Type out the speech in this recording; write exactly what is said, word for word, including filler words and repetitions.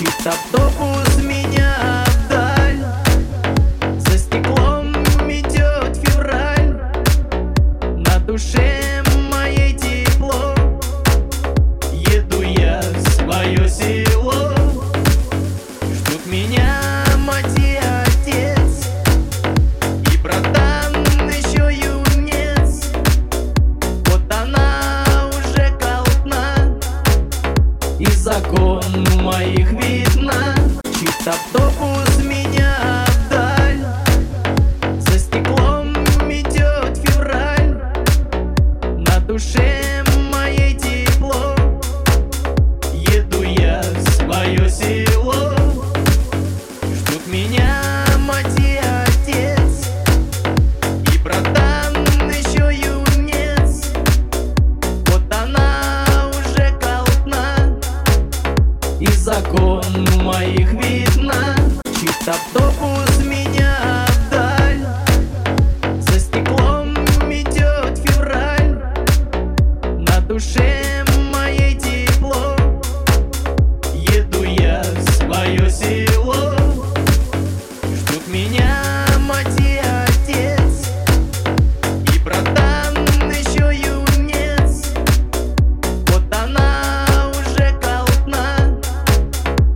Мчит автобус меня вдаль, за стеклом идет февраль, на душе моей тепло. Еду я в свое село, ждут меня мать и отец, и братан еще юнец. Вот она уже колотна, и закон моих видно. Мчит автобус меня вдаль, за стеклом идет февраль, на душе моей тепло. Еду я в свое село, ждут меня мать и отец, и братан еще юнец. Вот она уже колотна, и закон моих видно. Мчит автобус меня